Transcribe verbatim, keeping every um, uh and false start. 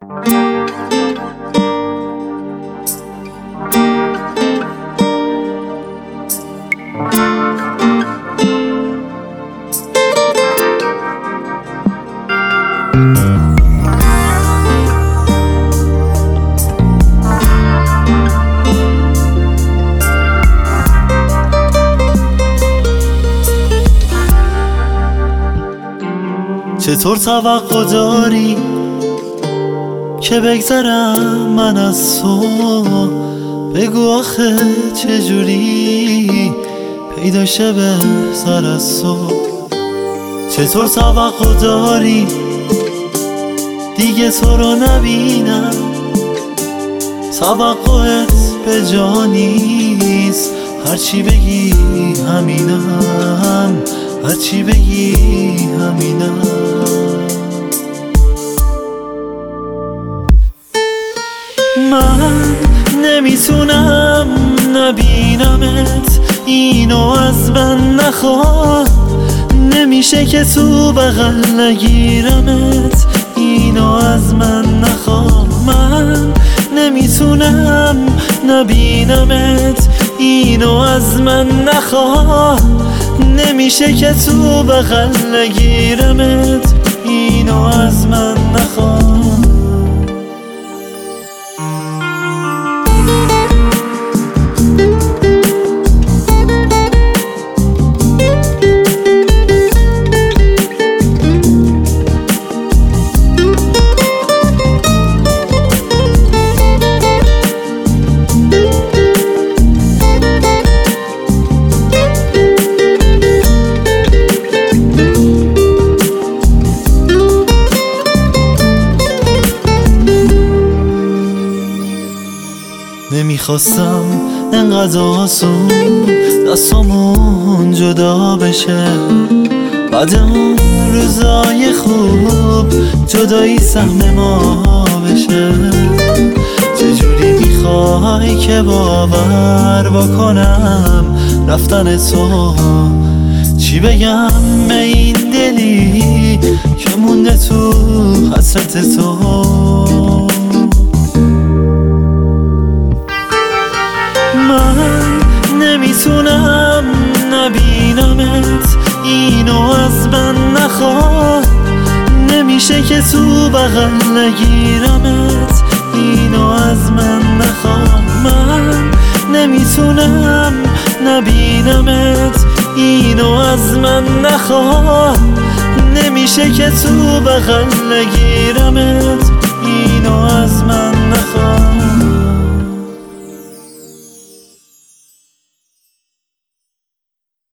چطور توقع داری که بگذرم من از تو؟ بگو آخه چجوری پیدا شه بهتر از تو؟ چطور توقع داری دیگه تو رو نبینم؟ توقعت به جا نیست، هرچی بگی همینم، هرچی بگی همینم. من نمیتونم نبینمت، اینو از من نخواه. نمیشه که تو بغل نگیرمت، اینو از من نخواه. من نمیتونم نبینمت، اینو از من نخواه. نمیشه که تو بغل نگیرمت، اینو از من نخواه. نمیخواستم انقدر آسون دستامون جدا بشه، بعد اون روزای خوب جدایی سهم ما بشه. چجوری میخوای که باور بکنم رفتن تو؟ چی بگم به این دلی که مونده تو حسرت تو؟ من نمیتونم نبینمت، اینو از من نخواه. نمیشه که تو بغل نگیرمت، اینو از من نخواه. من نمیتونم نبینمت، اینو از من نخواه. نمیشه که تو بغل نگیرمت، اینو از من نخواه.